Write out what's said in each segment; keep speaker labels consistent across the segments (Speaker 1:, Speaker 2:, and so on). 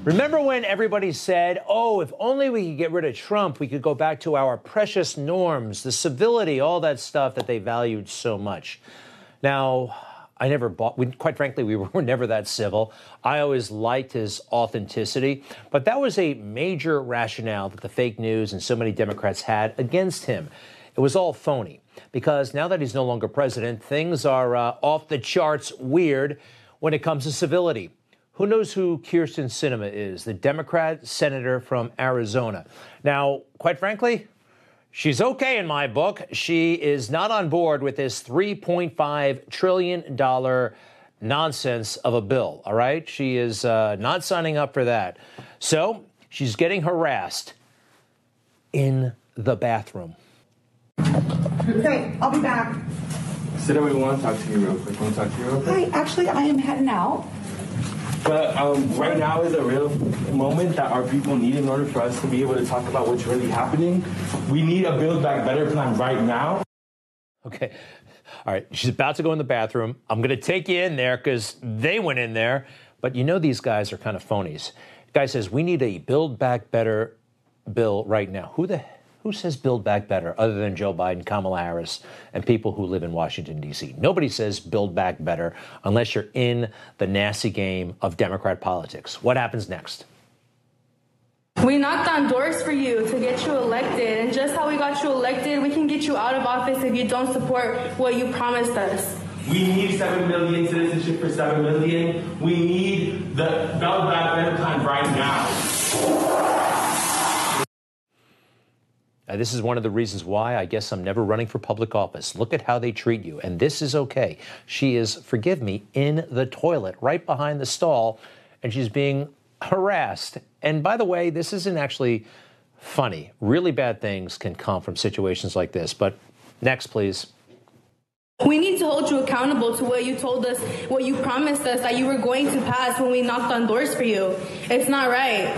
Speaker 1: Remember when everybody said, oh, if only we could get rid of Trump, we could go back to our precious norms, the civility, all that stuff that they valued so much. Now, I never quite frankly, we were never that civil. I always liked his authenticity, but that was a major rationale that the fake news and so many Democrats had against him. It was all phony because now that he's no longer president, things are off the charts weird when it comes to civility. Who knows who Kyrsten Sinema is, the Democrat senator from Arizona? Now, quite frankly, she's okay in my book. She is not on board with this $3.5 trillion nonsense of a bill, all right? She is not signing up for that. So she's getting harassed in the bathroom.
Speaker 2: Okay, I'll be back.
Speaker 3: Sit down, we want to talk to you real quick. Want to talk to you real quick?
Speaker 2: Hi, actually, I am heading out.
Speaker 3: But right now is a real moment that our people need in order for us to be able to talk about what's really happening. We need a Build Back Better plan right now.
Speaker 1: Okay. All right. She's about to go in the bathroom. I'm going to take you in there because they went in there. But you know these guys are kind of phonies. The guy says, we need a Build Back Better bill right now. Who says Build Back Better other than Joe Biden, Kamala Harris, and people who live in Washington, D.C.? Nobody says Build Back Better unless you're in the nasty game of Democrat politics. What happens next?
Speaker 4: We knocked on doors for you to get you elected. And just how we got you elected, we can get you out of office if you don't support what you promised us.
Speaker 3: We need 7 million citizenship for 7 million. We need the Build Back Better plan right now.
Speaker 1: This is one of the reasons why I guess I'm never running for public office. Look at how they treat you. And this is okay. She is, forgive me, in the toilet right behind the stall, and she's being harassed. And by the way, this isn't actually funny. Really bad things can come from situations like this. But next, please.
Speaker 4: We need to hold you accountable to what you told us, what you promised us that you were going to pass when we knocked on doors for you. It's not right.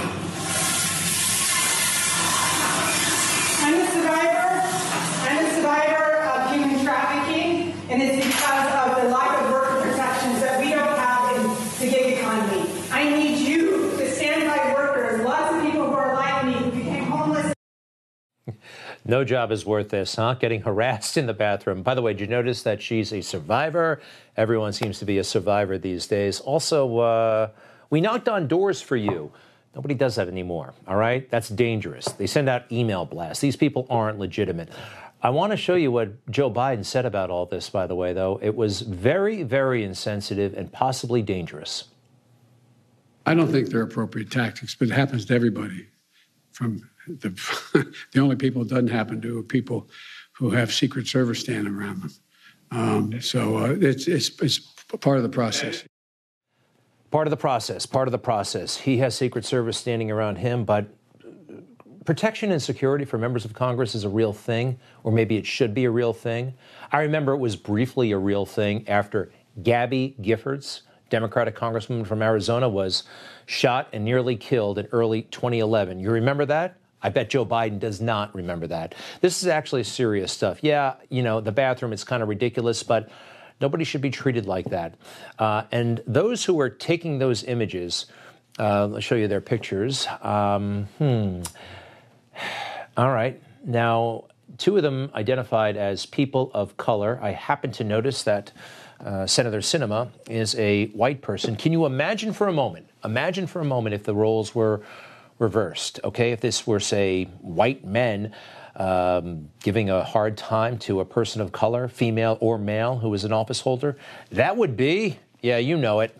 Speaker 2: I'm a survivor of human trafficking, and it's because of the lack of worker protections that we don't have in the gig economy. I need you to stand by workers. Lots of people who are like me who became homeless.
Speaker 1: No job is worth this, huh? Getting harassed in the bathroom. By the way, did you notice that she's a survivor? Everyone seems to be a survivor these days. Also, we knocked on doors for you. Nobody does that anymore, all right? That's dangerous. They send out email blasts. These people aren't legitimate. I want to show you what Joe Biden said about all this, by the way, though. It was very, very insensitive and possibly dangerous.
Speaker 5: I don't think they're appropriate tactics, but it happens to everybody. From the only people it doesn't happen to are people who have Secret Service standing around them. It's part of the process.
Speaker 1: Part of the process. He has Secret Service standing around him, but protection and security for members of Congress is a real thing, or maybe it should be a real thing. I remember it was briefly a real thing after Gabby Giffords, Democratic congresswoman from Arizona, was shot and nearly killed in early 2011. You remember that? I bet Joe Biden does not remember that. This is actually serious stuff. Yeah, you know, the bathroom is kind of ridiculous, but nobody should be treated like that. And those who are taking those images, I'll show you their pictures. All right. Now, two of them identified as people of color. I happen to notice that Senator Sinema is a white person. Can you imagine for a moment if the roles were reversed, okay? If this were, say, white men giving a hard time to a person of color, female or male, who is an office holder, that would be, yeah, you know it.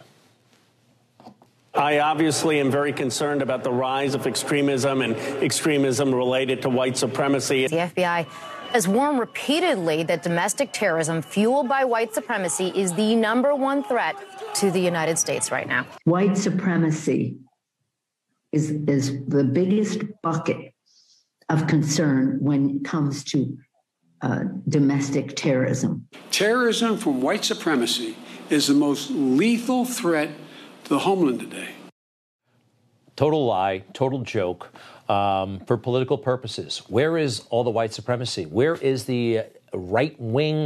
Speaker 6: I obviously am very concerned about the rise of extremism and extremism related to white supremacy.
Speaker 7: The FBI has warned repeatedly that domestic terrorism fueled by white supremacy is the #1 threat to the United States right now.
Speaker 8: White supremacy is the biggest bucket of concern when it comes to domestic terrorism.
Speaker 5: Terrorism from white supremacy is the most lethal threat to the homeland today.
Speaker 1: Total lie, total joke for political purposes. Where is all the white supremacy? Where is the right-wing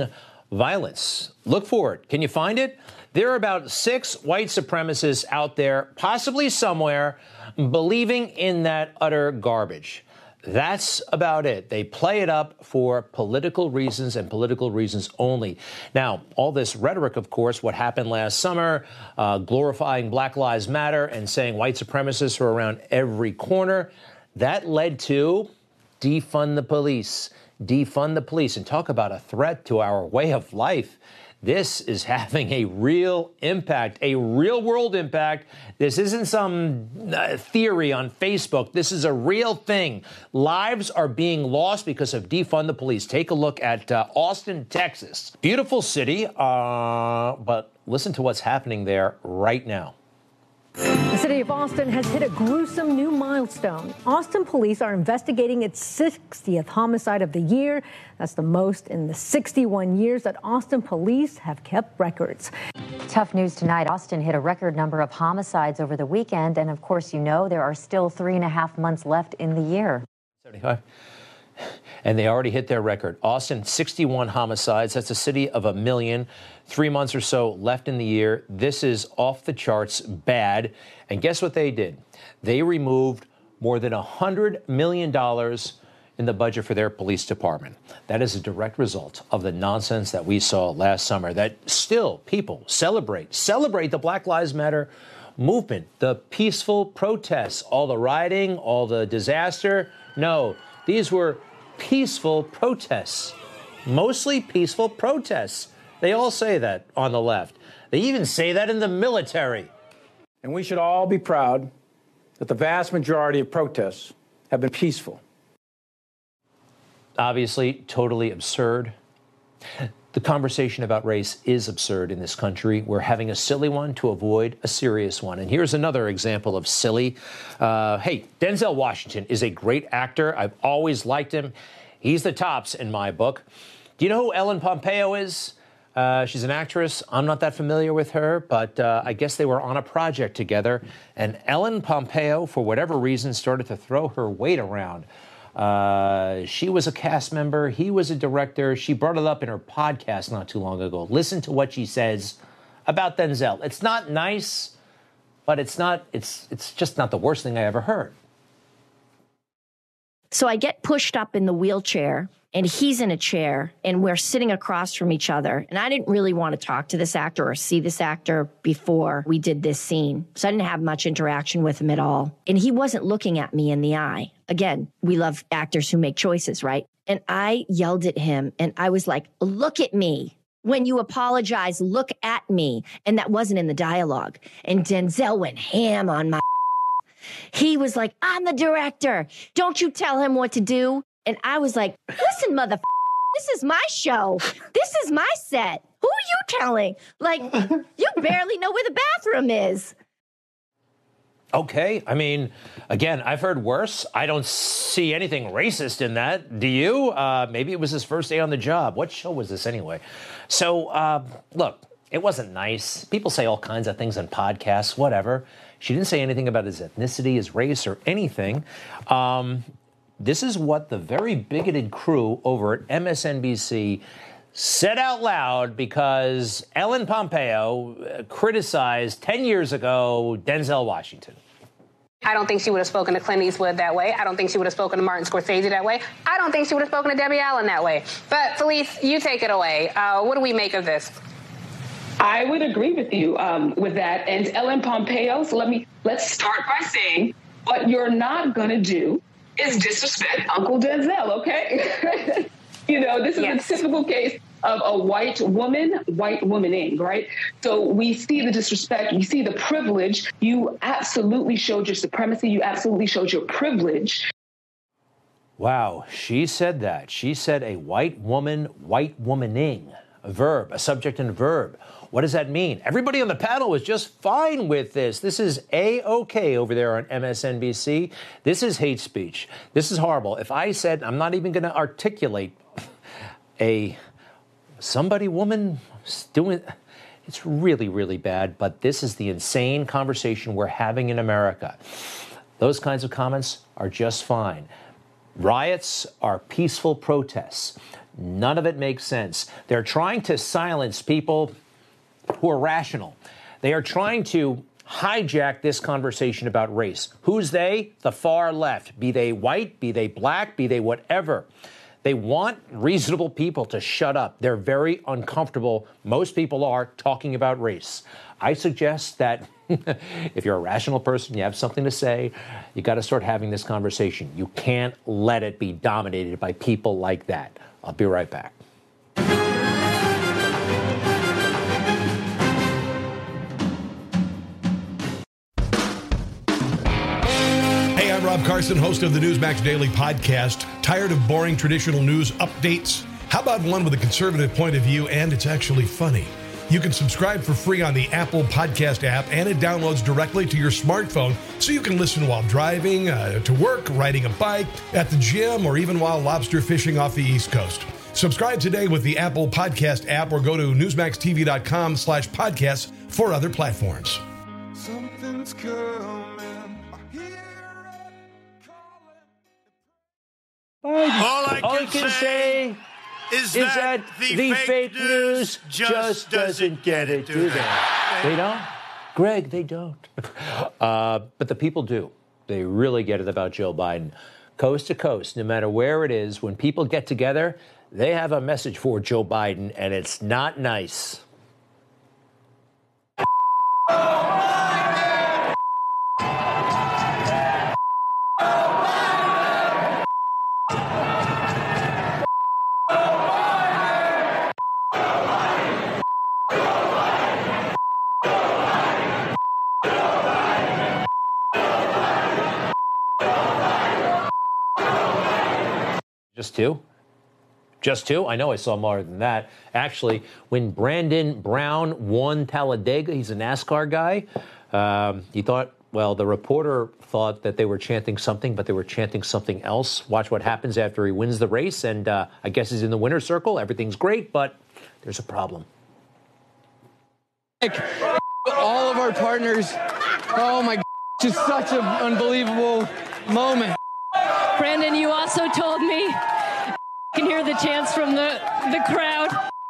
Speaker 1: violence. Look for it. Can you find it? There are about 6 white supremacists out there, possibly somewhere, believing in that utter garbage. That's about it. They play it up for political reasons and political reasons only. Now, all this rhetoric, of course, what happened last summer, glorifying Black Lives Matter and saying white supremacists are around every corner, that led to defund the police. Defund the police. And talk about a threat to our way of life. This is having a real impact, a real world impact. This isn't some theory on Facebook. This is a real thing. Lives are being lost because of defund the police. Take a look at Austin, Texas. Beautiful city, but listen to what's happening there right now.
Speaker 9: The city of Austin has hit a gruesome new milestone. Austin police are investigating its 60th homicide of the year. That's the most in the 61 years that Austin police have kept records.
Speaker 10: Tough news tonight. Austin hit a record number of homicides over the weekend. And of course, you know, there are still 3.5 months left in the year.
Speaker 1: 75. And they already hit their record. Austin, 61 homicides. That's a city of 1 million. 3 months or so left in the year. This is off the charts bad. And guess what they did? They removed more than $100 million in the budget for their police department. That is a direct result of the nonsense that we saw last summer, that still people celebrate the Black Lives Matter movement, the peaceful protests, all the rioting, all the disaster. No, these were peaceful protests, mostly peaceful protests. They all say that on the left. They even say that in the military.
Speaker 11: And we should all be proud that the vast majority of protests have been peaceful.
Speaker 1: Obviously, totally absurd. The conversation about race is absurd in this country. We're having a silly one to avoid a serious one. And here's another example of silly. Hey, Denzel Washington is a great actor. I've always liked him. He's the tops in my book. Do you know who Ellen Pompeo is? She's an actress. I'm not that familiar with her, but I guess they were on a project together. And Ellen Pompeo, for whatever reason, started to throw her weight around. She was a cast member. He was a director. She brought it up in her podcast not too long ago. Listen to what she says about Denzel. It's not nice, but it's just not the worst thing I ever heard.
Speaker 12: So I get pushed up in the wheelchair, and he's in a chair, and we're sitting across from each other. And I didn't really want to talk to this actor or see this actor before we did this scene. So I didn't have much interaction with him at all. And he wasn't looking at me in the eye. Again, we love actors who make choices, right? And I yelled at him, and I was like, look at me. When you apologize, look at me. And that wasn't in the dialogue. And Denzel went ham on my. He was like, I'm the director. Don't you tell him what to do. And I was like, listen, motherfucker, this is my show. This is my set. Who are you telling? Like, you barely know where the bathroom is.
Speaker 1: Okay. I mean, again, I've heard worse. I don't see anything racist in that. Do you? Maybe it was his first day on the job. What show was this anyway? So, look, it wasn't nice. People say all kinds of things on podcasts, whatever. She didn't say anything about his ethnicity, his race, or anything. This is what the very bigoted crew over at MSNBC said out loud because Ellen Pompeo criticized 10 years ago Denzel Washington.
Speaker 13: I don't think she would have spoken to Clint Eastwood that way. I don't think she would have spoken to Martin Scorsese that way. I don't think she would have spoken to Debbie Allen that way. But Felice, you take it away. What do we make of this?
Speaker 14: I would agree with you with that. And Ellen Pompeo, so let's start by saying what you're not going to do is disrespect Uncle Denzel, okay? You know, this is a typical case of a white womaning, right? So we see the disrespect, we see the privilege. You absolutely showed your supremacy. You absolutely showed your privilege.
Speaker 1: Wow, she said that. She said a white womaning, a verb, a subject and a verb. What does that mean? Everybody on the panel was just fine with this. This is A-OK over there on MSNBC. This is hate speech. This is horrible. If I said, I'm not even going to articulate woman doing, it's really, really bad. But this is the insane conversation we're having in America. Those kinds of comments are just fine. Riots are peaceful protests. None of it makes sense. They're trying to silence people who are rational. They are trying to hijack this conversation about race. Who's they? The far left. Be they white, be they black, be they whatever. They want reasonable people to shut up. They're very uncomfortable. Most people are talking about race. I suggest that if you're a rational person, you have something to say, you got to start having this conversation. You can't let it be dominated by people like that. I'll be right back.
Speaker 15: Hey, I'm Rob Carson, host of the Newsmax Daily Podcast. Tired of boring traditional news updates? How about one with a conservative point of view and it's actually funny? You can subscribe for free on the Apple Podcast app, and it downloads directly to your smartphone so you can listen while driving, to work, riding a bike, at the gym, or even while lobster fishing off the East Coast. Subscribe today with the Apple Podcast app or go to newsmaxtv.com/podcasts for other platforms.
Speaker 16: Something's coming.
Speaker 17: All I can say is that the fake news just doesn't get it, do they?
Speaker 1: They don't? Greg, they don't. But the people do. They really get it about Joe Biden. Coast to coast, no matter where it is, when people get together, they have a message for Joe Biden, and it's not nice. Just two? Just two? I know I saw more than that. Actually, when Brandon Brown won Talladega, he's a NASCAR guy, he thought, well, the reporter thought that they were chanting something, but they were chanting something else. Watch what happens after he wins the race, and I guess he's in the winner's circle. Everything's great, but there's a problem.
Speaker 18: All of our partners, oh my, just such an unbelievable moment.
Speaker 19: Brandon, you also told me, I can hear the chants from the crowd.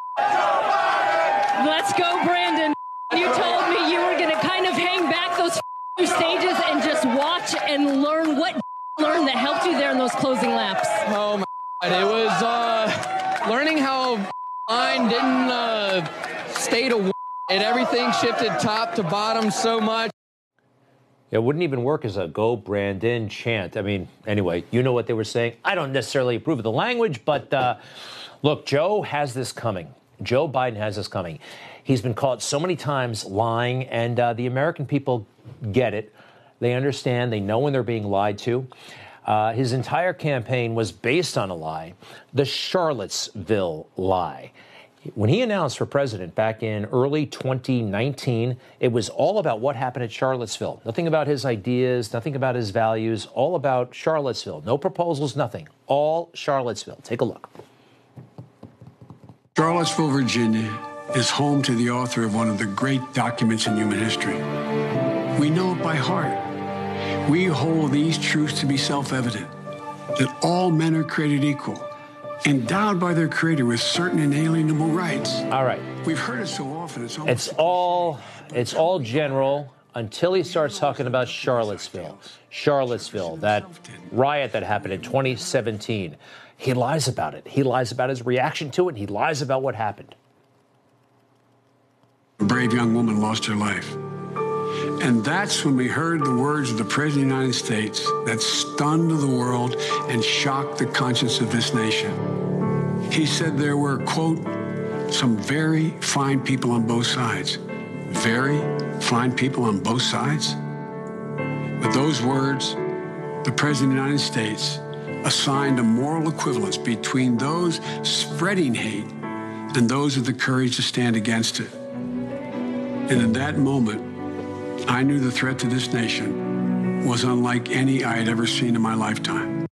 Speaker 19: Let's go, Brandon. You told me you were going to kind of hang back those stages and just watch and learn what learned that helped you there in those closing laps.
Speaker 18: Oh my God, it was learning how line didn't stay to and everything shifted top to bottom so much.
Speaker 1: It wouldn't even work as a Go Brandon chant. I mean, anyway, you know what they were saying. I don't necessarily approve of the language, but look, Joe has this coming. Joe Biden has this coming. He's been caught so many times lying, and the American people get it. They understand. They know when they're being lied to. His entire campaign was based on a lie, the Charlottesville lie. When he announced for president back in early 2019, it was all about what happened at Charlottesville. Nothing about his ideas, nothing about his values, all about Charlottesville. No proposals, nothing. All Charlottesville. Take a look.
Speaker 5: Charlottesville, Virginia is home to the author of one of the great documents in human history. We know it by heart. We hold these truths to be self-evident, that all men are created equal, endowed by their creator with certain inalienable rights.
Speaker 1: All right.
Speaker 5: We've heard it so often.
Speaker 1: It's all general until he starts talking about Charlottesville. Charlottesville, that riot that happened in 2017. He lies about it. He lies about his reaction to it. And he lies about what happened.
Speaker 5: A brave young woman lost her life. And that's when we heard the words of the President of the United States that stunned the world and shocked the conscience of this nation. He said there were, quote, some very fine people on both sides. Very fine people on both sides? With those words, the President of the United States assigned a moral equivalence between those spreading hate and those with the courage to stand against it. And in that moment, I knew the threat to this nation was unlike any I had ever seen in my lifetime.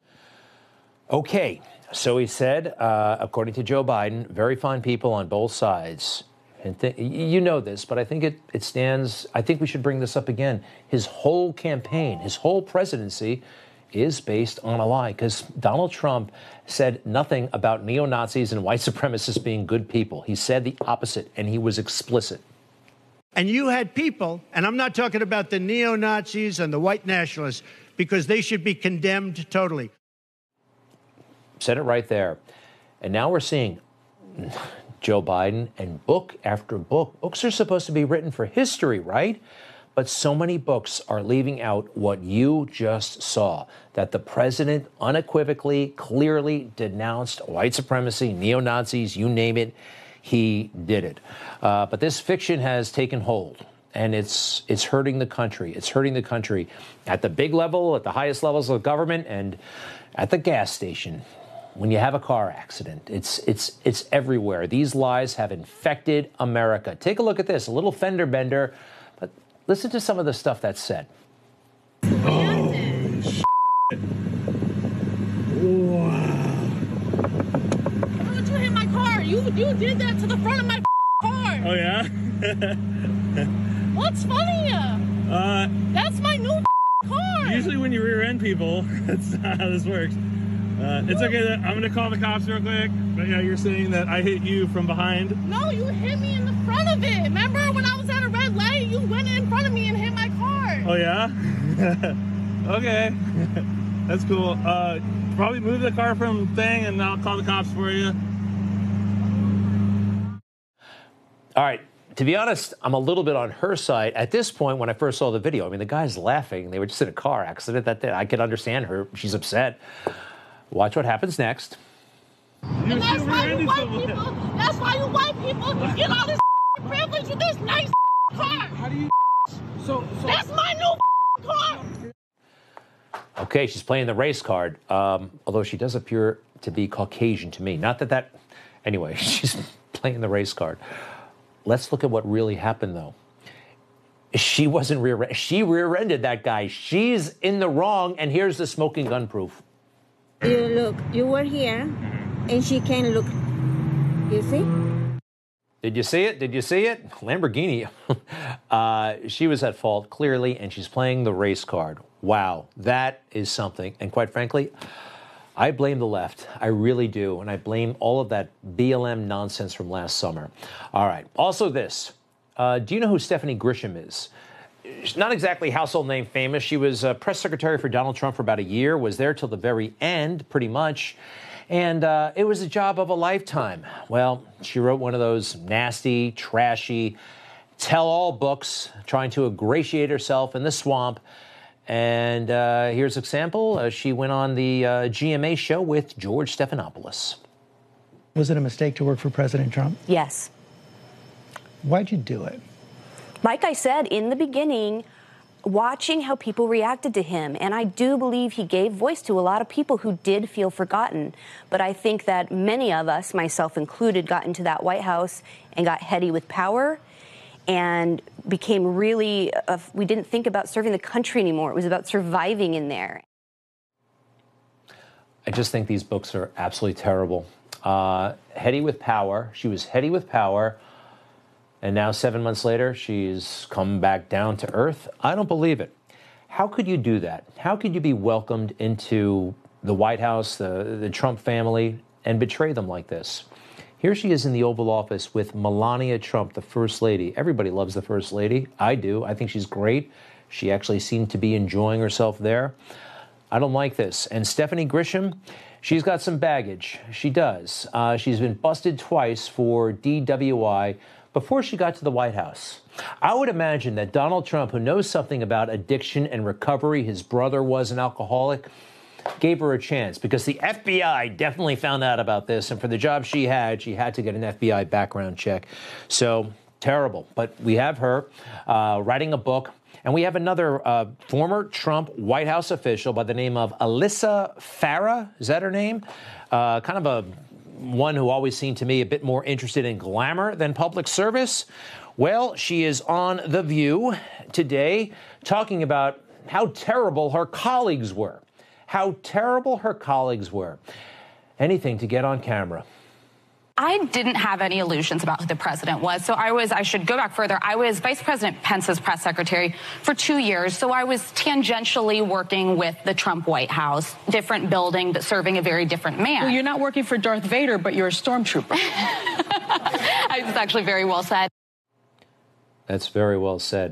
Speaker 1: Okay, so he said, according to Joe Biden, very fine people on both sides. And you know this, but I think it stands. I think we should bring this up again. His whole campaign, his whole presidency is based on a lie, because Donald Trump said nothing about neo-Nazis and white supremacists being good people. He said the opposite, and he was explicit.
Speaker 17: And you had people, and I'm not talking about the neo-Nazis and the white nationalists, because they should be condemned totally.
Speaker 1: Said it right there. And now we're seeing Joe Biden and book after book. Books are supposed to be written for history, right? But so many books are leaving out what you just saw, that the president unequivocally, clearly denounced white supremacy, neo-Nazis, you name it, he did it. But this fiction has taken hold, and it's hurting the country. It's hurting the country at the big level, at the highest levels of government, and at the gas station. When you have a car accident, it's everywhere. These lies have infected America. Take a look at this, a little fender bender. Listen to some of the stuff that's said.
Speaker 16: Oh, shit. Wow.
Speaker 20: Why would you hit my car? You did that to the front of my car.
Speaker 16: Oh, yeah?
Speaker 20: What's funny? That's my new car.
Speaker 16: Usually when you rear-end people, that's not how this works. It's okay. I'm going to call the cops real quick. But yeah, you're saying that I hit you from behind.
Speaker 20: No, you hit me in the front of it. Remember when I was at a red light, you went in front of me and hit my car.
Speaker 16: Oh, yeah? Okay. That's cool. Probably move the car from thing and I'll call the cops for you.
Speaker 1: All right. To be honest, I'm a little bit on her side. At this point, when I first saw the video, I mean, the guy's laughing. They were just in a car accident. I could understand her. She's upset. Watch what happens next.
Speaker 20: And that's why you white people get all this privilege with this nice car. How do you? So that's my new car.
Speaker 1: Okay, she's playing the race card. Although she does appear to be Caucasian to me. Not that. Anyway, she's playing the race card. Let's look at what really happened, though. She wasn't she rear-ended that guy. She's in the wrong, and here's the smoking gun proof.
Speaker 21: You were here, and she can look. You see?
Speaker 1: Did you see it? Did you see it? Lamborghini. She was at fault, clearly, and she's playing the race card. Wow, that is something. And quite frankly, I blame the left. I really do. And I blame all of that BLM nonsense from last summer. All right. Also this. Do you know who Stephanie Grisham is? She's not exactly household name famous. She was press secretary for Donald Trump for about a year, was there till the very end, pretty much. And it was a job of a lifetime. Well, she wrote one of those nasty, trashy, tell-all books, trying to ingratiate herself in the swamp. And here's an example. She went on the GMA show with George Stephanopoulos.
Speaker 22: Was it a mistake to work for President Trump?
Speaker 23: Yes.
Speaker 22: Why'd you do it?
Speaker 23: Like I said in the beginning, watching how people reacted to him, and I do believe he gave voice to a lot of people who did feel forgotten. But I think that many of us, myself included, got into that White House and got heady with power and became really, we didn't think about serving the country anymore. It was about surviving in there.
Speaker 1: I just think these books are absolutely terrible. Heady with power. She was heady with power. And now 7 months later, she's come back down to earth. I don't believe it. How could you do that? How could you be welcomed into the White House, the Trump family, and betray them like this? Here she is in the Oval Office with Melania Trump, the First Lady. Everybody loves the First Lady. I do. I think she's great. She actually seemed to be enjoying herself there. I don't like this. And Stephanie Grisham, she's got some baggage. She does. She's been busted twice for DWI before she got to the White House. I would imagine that Donald Trump, who knows something about addiction and recovery, his brother was an alcoholic, gave her a chance because the FBI definitely found out about this. And for the job she had to get an FBI background check. So terrible. But we have her writing a book. And we have another former Trump White House official by the name of Alyssa Farah. Is that her name? Kind of a one who always seemed to me a bit more interested in glamour than public service. Well, she is on The View today talking about how terrible her colleagues were. How terrible her colleagues were. Anything to get on camera.
Speaker 2: I didn't have any illusions about who the president was. So I should go back further. I was Vice President Pence's press secretary for 2 years. So I was tangentially working with the Trump White House, different building, but serving a very different man.
Speaker 3: Well, you're not working for Darth Vader, but you're a stormtrooper.
Speaker 2: It's actually very well said.
Speaker 1: That's very well said.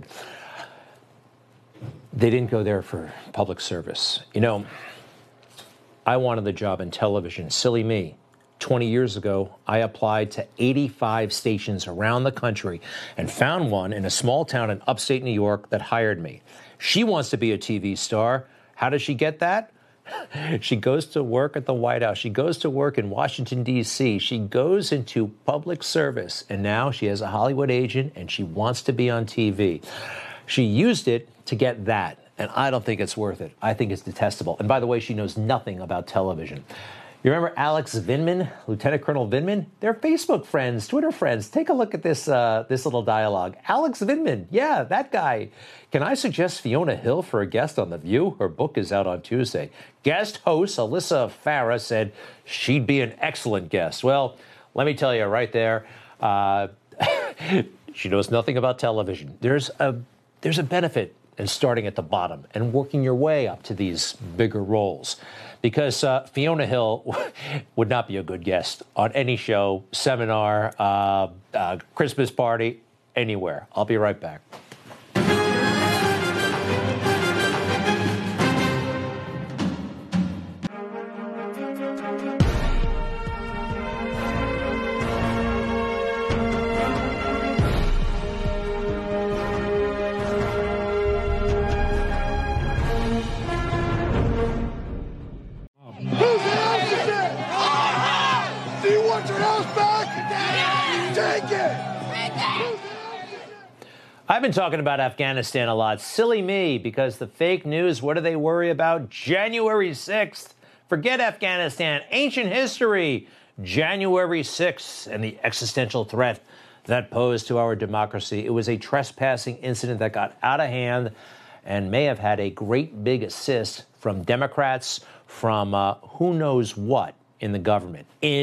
Speaker 1: They didn't go there for public service. You know, I wanted the job in television. Silly me. 20 years ago, I applied to 85 stations around the country and found one in a small town in upstate New York that hired me. She wants to be a TV star. How does she get that? She goes to work at the White House. She goes to work in Washington, D.C. She goes into public service, and now she has a Hollywood agent, and she wants to be on TV. She used it to get that, and I don't think it's worth it. I think it's detestable. And by the way, she knows nothing about television. You remember Alex Vindman, Lieutenant Colonel Vindman? They're Facebook friends, Twitter friends. Take a look at this little dialogue. Alex Vindman, yeah, that guy. Can I suggest Fiona Hill for a guest on The View? Her book is out on Tuesday. Guest host Alyssa Farah said she'd be an excellent guest. Well, let me tell you right there, she knows nothing about television. There's a benefit in starting at the bottom and working your way up to these bigger roles. Because Fiona Hill would not be a good guest on any show, seminar, Christmas party, anywhere. I'll be right back. I've been talking about Afghanistan a lot. Silly me, because the fake news, what do they worry about? January 6th. Forget Afghanistan. Ancient history. January 6th and the existential threat that posed to our democracy. It was a trespassing incident that got out of hand and may have had a great big assist from Democrats, from who knows what in the government.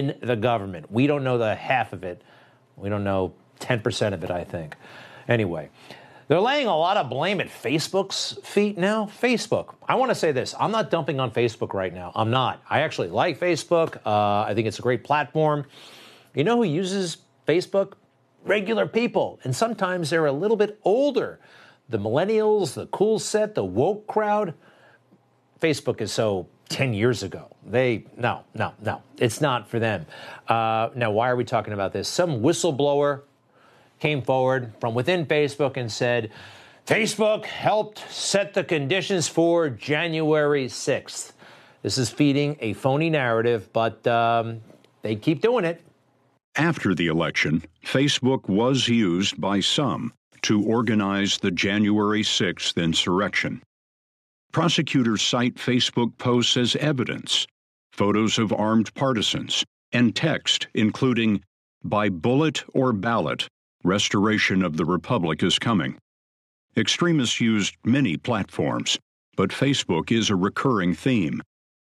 Speaker 1: We don't know the half of it. We don't know 10% of it, I think. Anyway, they're laying a lot of blame at Facebook's feet now. Facebook. I want to say this. I'm not dumping on Facebook right now. I'm not. I actually like Facebook. I think it's a great platform. You know who uses Facebook? Regular people. And sometimes they're a little bit older. The millennials, the cool set, the woke crowd. Facebook is so 10 years ago. No. It's not for them. Now, why are we talking about this? Some whistleblower came forward from within Facebook and said, Facebook helped set the conditions for January 6th. This is feeding a phony narrative, but they keep doing it.
Speaker 4: After the election, Facebook was used by some to organize the January 6th insurrection. Prosecutors cite Facebook posts as evidence, photos of armed partisans, and text including, "By bullet or ballot, restoration of the republic is coming." Extremists used many platforms, but Facebook is a recurring theme.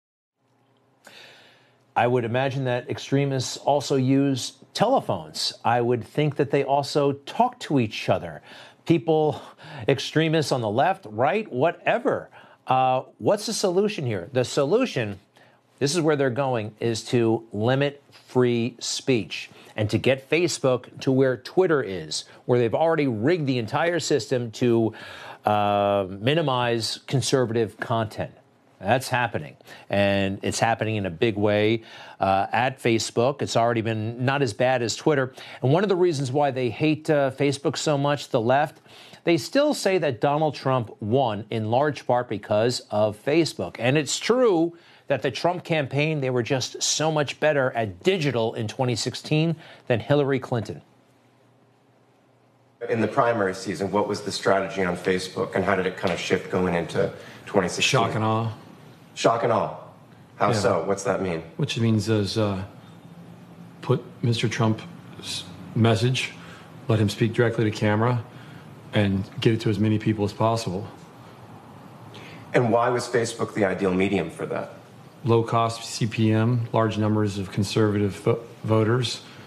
Speaker 1: I would imagine that extremists also use telephones. I would think that they also talk to each other. People, extremists on the left, right, whatever. What's the solution here? The solution, this is where they're going, is to limit free speech and to get Facebook to where Twitter is, where they've already rigged the entire system to minimize conservative content. That's happening, and it's happening in a big way at Facebook. It's already been not as bad as Twitter. And one of the reasons why they hate Facebook so much, the left, they still say that Donald Trump won in large part because of Facebook. And it's true that the Trump campaign, they were just so much better at digital in 2016 than Hillary Clinton.
Speaker 24: In the primary season, what was the strategy on Facebook, and how did it kind of shift going into 2016?
Speaker 25: Shock and awe.
Speaker 24: Shock and awe. How so? What's that mean?
Speaker 25: Which means is put Mr. Trump's message, let him speak directly to camera, and get it to as many people as possible.
Speaker 24: And why was Facebook the ideal medium for that?
Speaker 25: Low cost CPM, large numbers of conservative voters,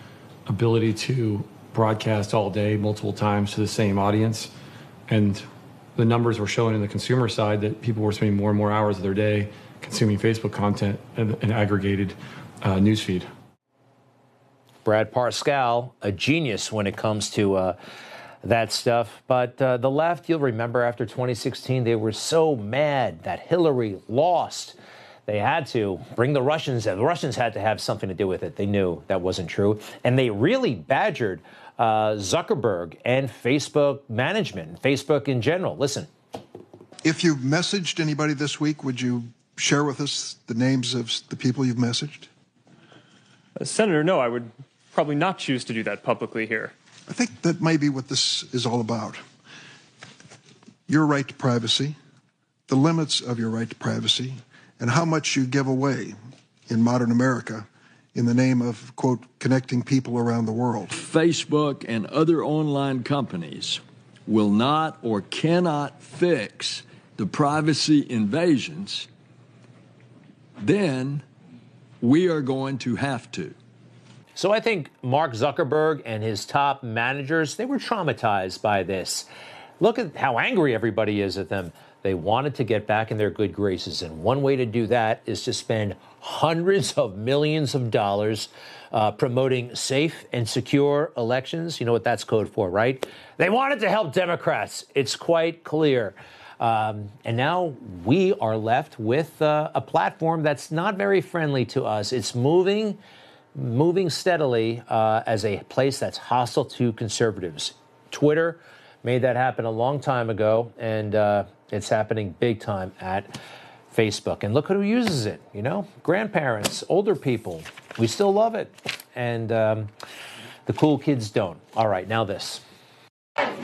Speaker 25: ability to broadcast all day, multiple times to the same audience. And the numbers were showing in the consumer side that people were spending more and more hours of their day consuming Facebook content and an aggregated newsfeed.
Speaker 1: Brad Parscale, a genius when it comes to that stuff. But the left, you'll remember after 2016, they were so mad that Hillary lost. They had to bring the Russians in. The Russians had to have something to do with it. They knew that wasn't true. And they really badgered Zuckerberg and Facebook management, Facebook in general. Listen.
Speaker 6: If you've messaged anybody this week, would you share with us the names of the people you've messaged?
Speaker 7: Senator, no, I would probably not choose to do that publicly here.
Speaker 6: I think that may be what this is all about. Your right to privacy, the limits of your right to privacy, and how much you give away in modern America in the name of, quote, connecting people around the world.
Speaker 8: Facebook and other online companies will not or cannot fix the privacy invasions, then we are going to have to.
Speaker 1: So I think Mark Zuckerberg and his top managers, they were traumatized by this. Look at how angry everybody is at them. They wanted to get back in their good graces. And one way to do that is to spend hundreds of millions of dollars promoting safe and secure elections. You know what that's code for, right? They wanted to help Democrats. It's quite clear. And now we are left with a platform that's not very friendly to us. It's moving steadily as a place that's hostile to conservatives. Twitter made that happen a long time ago, and it's happening big time at Facebook. And look who uses it, you know? Grandparents, older people. We still love it. And the cool kids don't. All right, now this.
Speaker 20: Black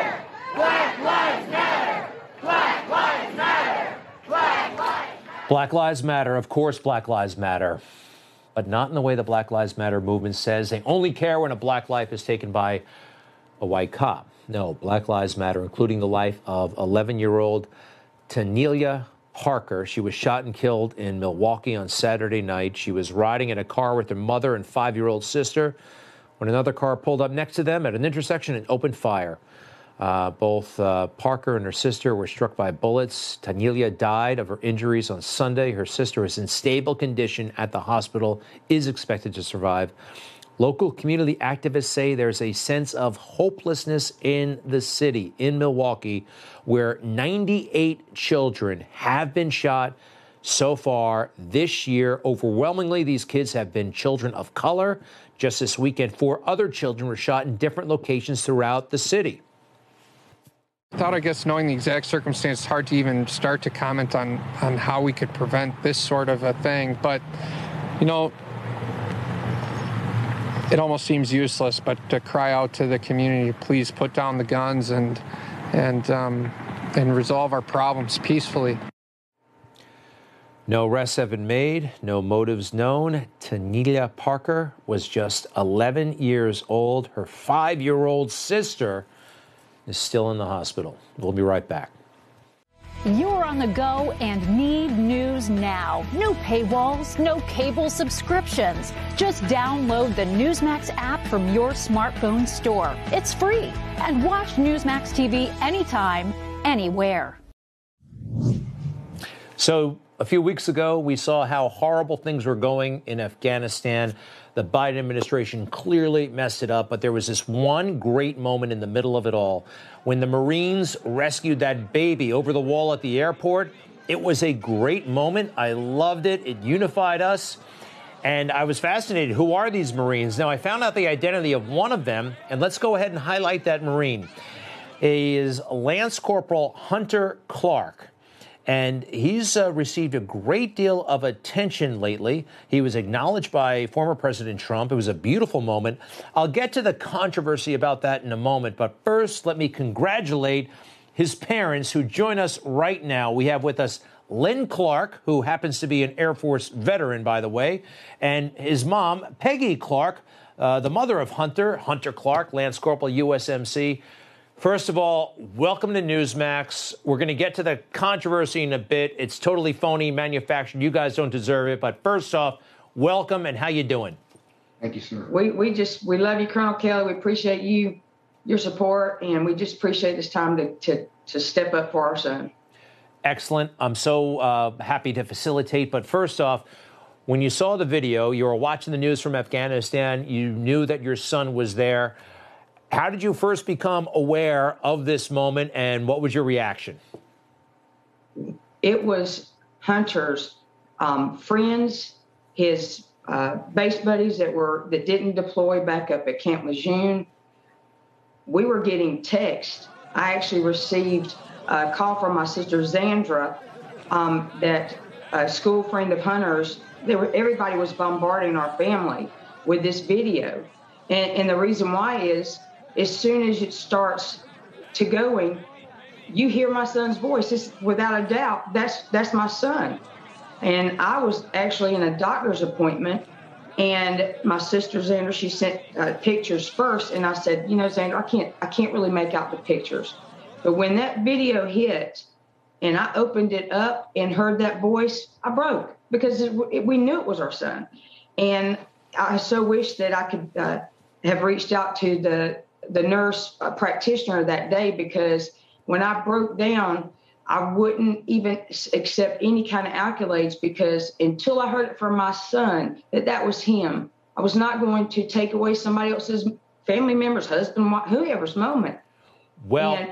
Speaker 20: lives matter. Black lives matter. Black lives matter.
Speaker 1: Black Lives Matter. Of course, Black Lives Matter. But not in the way the Black Lives Matter movement says. They only care when a black life is taken by a white cop. No, Black Lives Matter, including the life of 11-year-old Tanelia Parker. She was shot and killed in Milwaukee on Saturday night. She was riding in a car with her mother and 5-year-old sister when another car pulled up next to them at an intersection and opened fire. Both Parker and her sister were struck by bullets. Tanelia died of her injuries on Sunday. Her sister is in stable condition at the hospital, is expected to survive. Local community activists say there's a sense of hopelessness in the city, in Milwaukee, where 98 children have been shot so far this year. Overwhelmingly, these kids have been children of color. Just this weekend, 4 other children were shot in different locations throughout the city.
Speaker 9: I thought, I guess, knowing the exact circumstance, it's hard to even start to comment on how we could prevent this sort of a thing. But, you know, it almost seems useless, but to cry out to the community, please put down the guns and resolve our problems peacefully.
Speaker 1: No arrests have been made, no motives known. Tanelia Parker was just 11 years old. Her 5-year-old sister is still in the hospital. We'll be right back.
Speaker 10: You're on the go and need news now. No paywalls, no cable subscriptions. Just download the Newsmax app from your smartphone store. It's free. And watch Newsmax TV anytime, anywhere.
Speaker 1: So a few weeks ago, we saw how horrible things were going in Afghanistan. The Biden administration clearly messed it up, but there was this one great moment in the middle of it all. When the Marines rescued that baby over the wall at the airport, it was a great moment. I loved it. It unified us. And I was fascinated. Who are these Marines? Now, I found out the identity of one of them, and let's go ahead and highlight that Marine. He is Lance Corporal Hunter Clark. And he's received a great deal of attention lately. He was acknowledged by former President Trump. It was a beautiful moment. I'll get to the controversy about that in a moment. But first, let me congratulate his parents who join us right now. We have with us Lynn Clark, who happens to be an Air Force veteran, by the way, and his mom, Peggy Clark, the mother of Hunter Clark, Lance Corporal, USMC. First of all, welcome to Newsmax. We're going to get to the controversy in a bit. It's totally phony, manufactured. You guys don't deserve it. But first off, welcome, and how you doing?
Speaker 11: Thank you, sir.
Speaker 12: We love you, Colonel Kelly. We appreciate your support, and we just appreciate this time to step up for our son.
Speaker 1: Excellent. I'm so happy to facilitate. But first off, when you saw the video, you were watching the news from Afghanistan, you knew that your son was there. How did you first become aware of this moment, and what was your reaction?
Speaker 12: It was Hunter's friends, his base buddies that didn't deploy back up at Camp Lejeune. We were getting texts. I actually received a call from my sister Zandra, that a school friend of Hunter's. Everybody was bombarding our family with this video, and the reason why is, as soon as it starts to going, you hear my son's voice. It's, without a doubt, that's my son. And I was actually in a doctor's appointment, and my sister Xander, she sent pictures first, and I said, Xander, I can't really make out the pictures. But when that video hit, and I opened it up and heard that voice, I broke, because we knew it was our son. And I so wish that I could have reached out to the nurse practitioner that day, because when I broke down, I wouldn't even accept any kind of accolades, because until I heard it from my son that was him, I was not going to take away somebody else's family member's husband, whoever's moment.
Speaker 1: Well,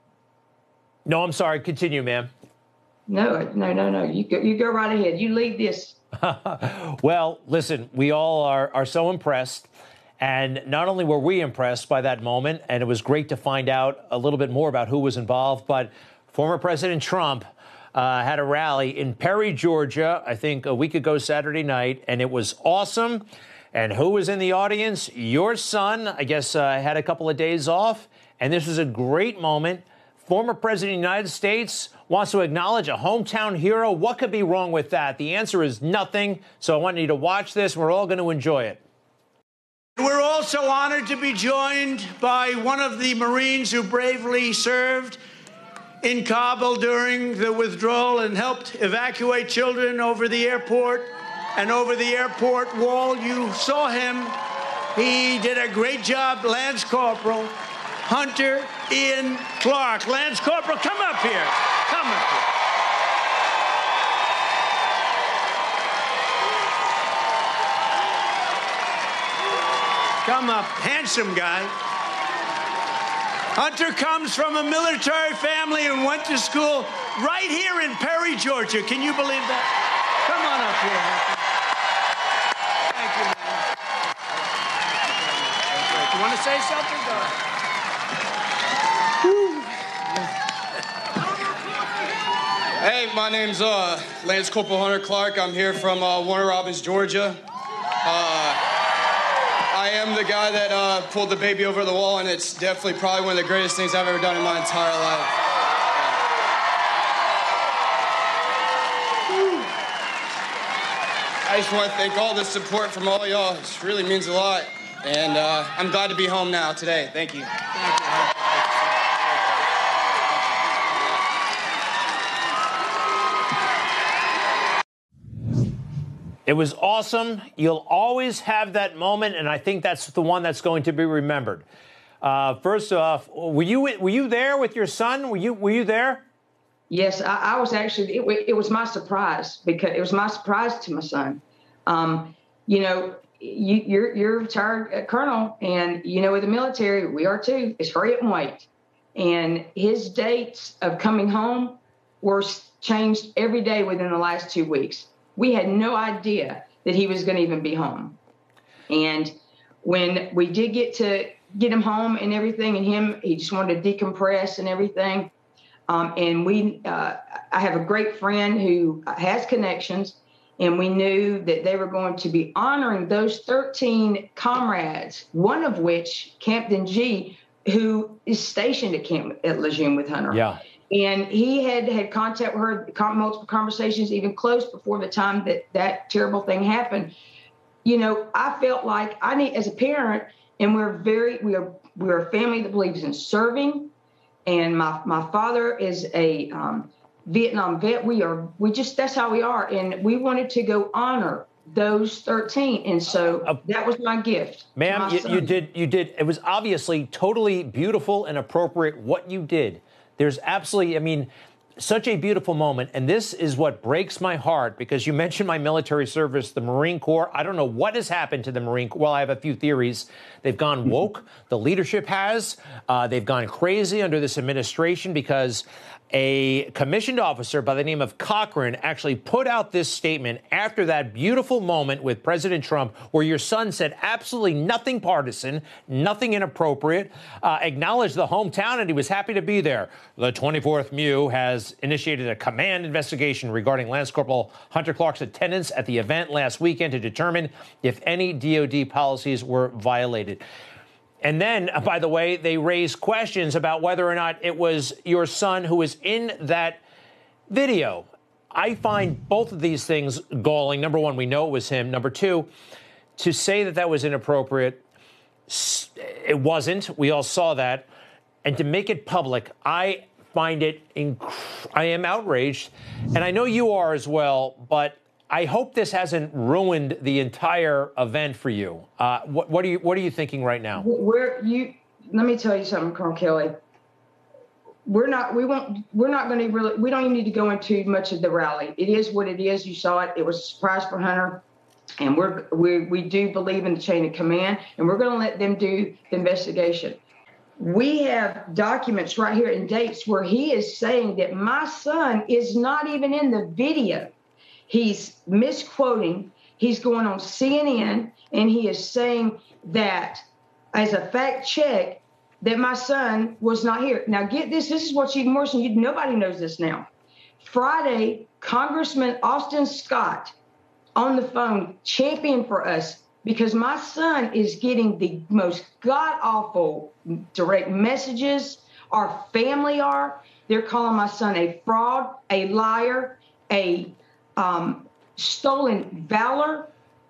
Speaker 1: no, I'm sorry. Continue, ma'am.
Speaker 12: No. You go right ahead. You lead this.
Speaker 1: Well, listen, we all are so impressed. And not only were we impressed by that moment, and it was great to find out a little bit more about who was involved, but former President Trump had a rally in Perry, Georgia, I think a week ago Saturday night, and it was awesome. And who was in the audience? Your son, I guess, had a couple of days off, and this was a great moment. Former President of the United States wants to acknowledge a hometown hero. What could be wrong with that? The answer is nothing. So I want you to watch this. We're all going to enjoy it.
Speaker 13: We're also honored to be joined by one of the Marines who bravely served in Kabul during the withdrawal and helped evacuate children over the airport and over the airport wall. You saw him. He did a great job. Lance Corporal Hunter Ian Clark. Lance Corporal, come up here. Come up here. Come up, handsome guy. Hunter comes from a military family and went to school right here in Perry, Georgia. Can you believe that? Come on up here, Hunter. Thank you, man. You want to say something? Go ahead.
Speaker 14: Hey, my name's Lance Corporal Hunter Clark. I'm here from Warner Robins, Georgia. I am the guy that pulled the baby over the wall, and it's definitely probably one of the greatest things I've ever done in my entire life. I just want to thank all the support from all y'all. It really means a lot, and I'm glad to be home now today. Thank you. Thank you.
Speaker 1: It was awesome. You'll always have that moment, and I think that's the one that's going to be remembered. First off, were you there with your son? Were you there?
Speaker 12: Yes, I was actually. It was my surprise, because it was my surprise to my son. You're a retired colonel, and with the military, we are too. It's hurry up and wait. And his dates of coming home were changed every day within the last 2 weeks. We had no idea that he was going to even be home. And when we did get him home and everything, and he just wanted to decompress and everything. And I have a great friend who has connections, and we knew that they were going to be honoring those 13 comrades, one of which, Captain G, who is stationed at Lejeune with Hunter. Yeah. And he had contact with her, multiple conversations, even close before the time that terrible thing happened. I felt like I need, as a parent, and we're a family that believes in serving. And my father is a Vietnam vet. That's how we are. And we wanted to go honor those 13. And so that was my gift.
Speaker 1: Ma'am, you did. It was obviously totally beautiful and appropriate what you did. There's absolutely, I mean, such a beautiful moment. And this is what breaks my heart, because you mentioned my military service, the Marine Corps. I don't know what has happened to the Marine Corps. Well, I have a few theories. They've gone woke. The leadership has. They've gone crazy under this administration, because a commissioned officer by the name of Cochran actually put out this statement after that beautiful moment with President Trump, where your son said absolutely nothing partisan, nothing inappropriate, acknowledged the hometown, and he was happy to be there. The 24th MEU has initiated a command investigation regarding Lance Corporal Hunter Clark's attendance at the event last weekend to determine if any DOD policies were violated. And then, by the way, they raised questions about whether or not it was your son who was in that video. I find both of these things galling. Number one, we know it was him. Number two, to say that that was inappropriate, it wasn't. We all saw that. And to make it public, I find it, I am outraged. And I know you are as well, but I hope this hasn't ruined the entire event for you. What are you thinking right now?
Speaker 12: Let me tell you something, Colonel Kelly. We don't even need to go into much of the rally. It is what it is. You saw it. It was a surprise for Hunter. And we do believe in the chain of command, and we're going to let them do the investigation. We have documents right here and dates where he is saying that my son is not even in the video. He's misquoting. He's going on CNN, and he is saying that as a fact check that my son was not here. Now, get this. This is what's even worse, and nobody knows this now. Friday, Congressman Austin Scott on the phone championed for us, because my son is getting the most god-awful direct messages. Our family are. They're calling my son a fraud, a liar, a stolen valor.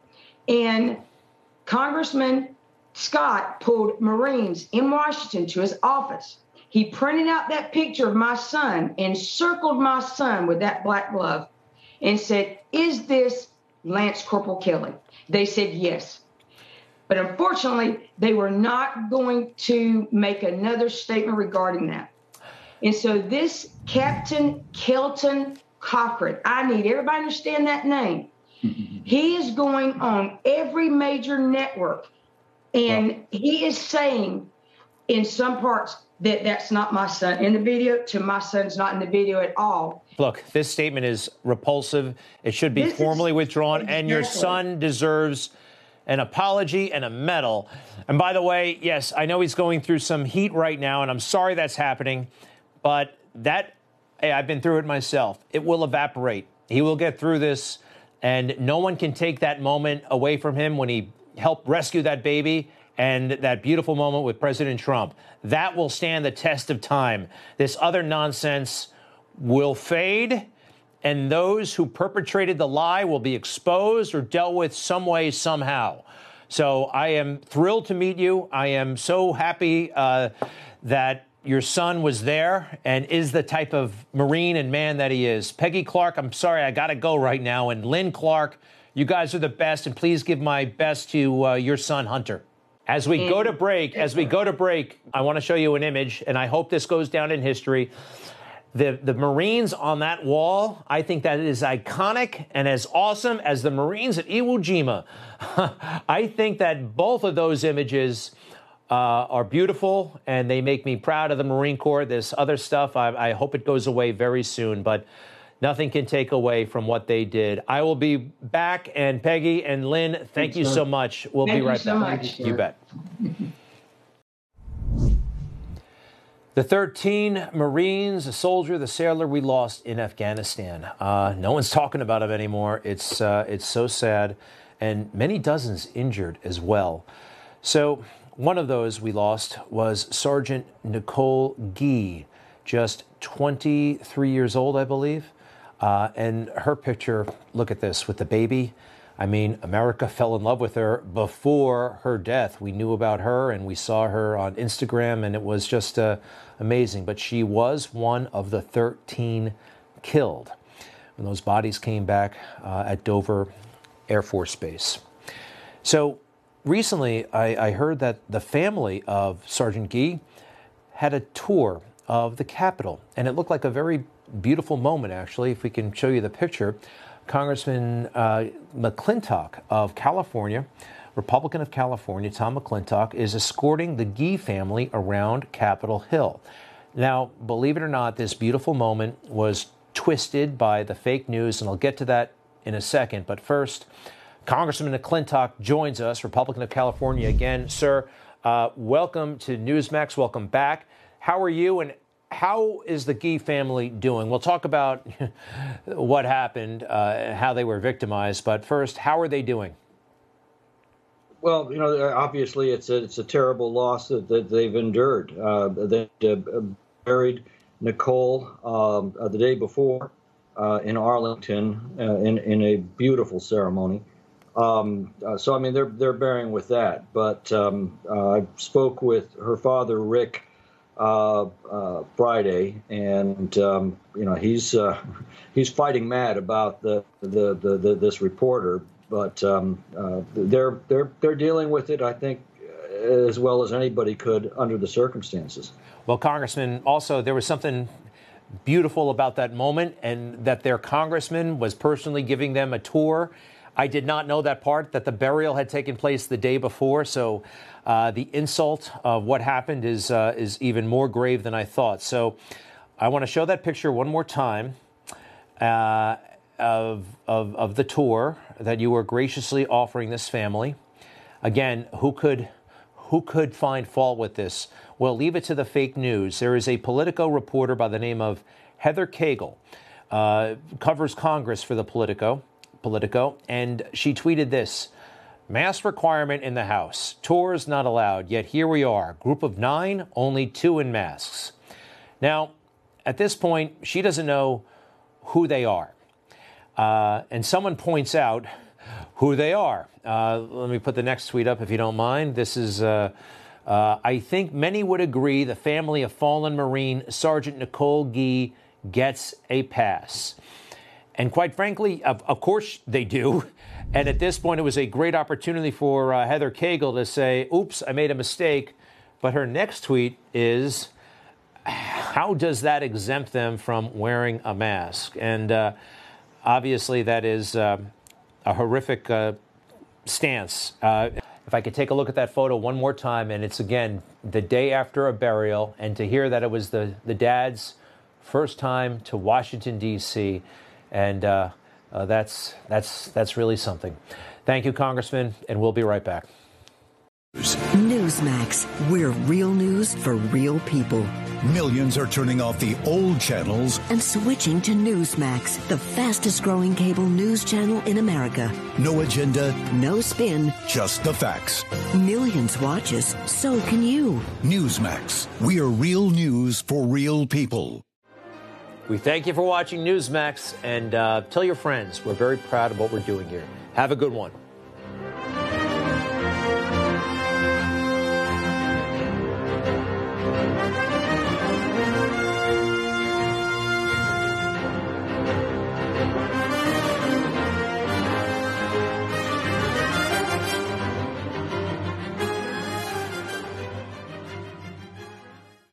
Speaker 12: And Congressman Scott pulled Marines in Washington to his office. He printed out that picture of my son and circled my son with that black glove and said, "Is this Lance Corporal Kelly?" They said yes. But unfortunately, they were not going to make another statement regarding that. And so this Captain Kelton Cochran, I need everybody to understand that name. He is going on every major network, and he is saying in some parts that that's not my son in the video, to my son's not in the video at all.
Speaker 1: Look, this statement is repulsive. It should be formally withdrawn, and your son deserves an apology and a medal. And by the way, yes, I know he's going through some heat right now, and I'm sorry that's happening, but hey, I've been through it myself. It will evaporate. He will get through this, and no one can take that moment away from him when he helped rescue that baby and that beautiful moment with President Trump. That will stand the test of time. This other nonsense will fade, and those who perpetrated the lie will be exposed or dealt with some way, somehow. So I am thrilled to meet you. I am so happy that your son was there and is the type of Marine and man that he is. Peggy Clark, I'm sorry, I got to go right now. And Lynn Clark, you guys are the best. And please give my best to your son, Hunter. As we go to break, I want to show you an image, and I hope this goes down in history. The Marines on that wall, I think that is iconic and as awesome as the Marines at Iwo Jima. I think that both of those images are beautiful, and they make me proud of the Marine Corps. This other stuff, I hope it goes away very soon, but nothing can take away from what they did. I will be back, and Peggy and Lynn, thank you so much. We'll be right back. You bet. The 13 Marines, the soldier, the sailor we lost in Afghanistan. No one's talking about him anymore. It's so sad, and many dozens injured as well. So one of those we lost was Sergeant Nicole Gee, just 23 years old, I believe. And her picture, look at this, with the baby. I mean, America fell in love with her before her death. We knew about her, and we saw her on Instagram, and it was just amazing. But she was one of the 13 killed. When those bodies came back at Dover, Air Force Base. So recently, I heard that the family of Sergeant Gee had a tour of the Capitol, and it looked like a very beautiful moment, actually. If we can show you the picture, Congressman McClintock of California, Republican of California, Tom McClintock, is escorting the Gee family around Capitol Hill. Now, believe it or not, this beautiful moment was twisted by the fake news, and I'll get to that in a second. But first, Congressman McClintock joins us, Republican of California again. Sir, welcome to Newsmax. Welcome back. How are you, and how is the Gee family doing? We'll talk about what happened, how they were victimized. But first, how are they doing?
Speaker 5: Well, you know, obviously it's a terrible loss that they've endured. They buried Nicole the day before in Arlington in a beautiful ceremony. So I mean, they're bearing with that. But I spoke with her father, Rick, Friday, and you know, he's fighting mad about this reporter. But they're dealing with it, I think, as well as anybody could under the circumstances.
Speaker 1: Well, Congressman, also there was something beautiful about that moment, and that their congressman was personally giving them a tour. I did not know that part, that the burial had taken place the day before. So the insult of what happened is even more grave than I thought. So I want to show that picture one more time of the tour that you were graciously offering this family. Again, who could find fault with this? Well, leave it to the fake news. There is a Politico reporter by the name of Heather Cagle, covers Congress for the Politico, and she tweeted this: mask requirement in the House. Tours not allowed, yet here we are. Group of 9, only 2 in masks. Now, at this point, she doesn't know who they are. And someone points out who they are. Let me put the next tweet up if you don't mind. This is, I think many would agree the family of fallen Marine Sergeant Nicole Gee gets a pass. And quite frankly, of course they do. And at this point, it was a great opportunity for Heather Cagle to say, oops, I made a mistake. But her next tweet is, how does that exempt them from wearing a mask? And obviously, that is a horrific stance. If I could take a look at that photo one more time, and it's, again, the day after a burial, and to hear that it was the dad's first time to Washington, D.C., and that's really something. Thank you, Congressman, and we'll be right back.
Speaker 11: Newsmax, we're real news for real people.
Speaker 15: Millions are turning off the old channels
Speaker 11: and switching to Newsmax, the fastest growing cable news channel in America.
Speaker 15: No agenda,
Speaker 11: no spin,
Speaker 15: just the facts.
Speaker 11: Millions watch us, so can you.
Speaker 15: Newsmax, we are real news for real people.
Speaker 1: We thank you for watching Newsmax, and tell your friends we're very proud of what we're doing here. Have a good one.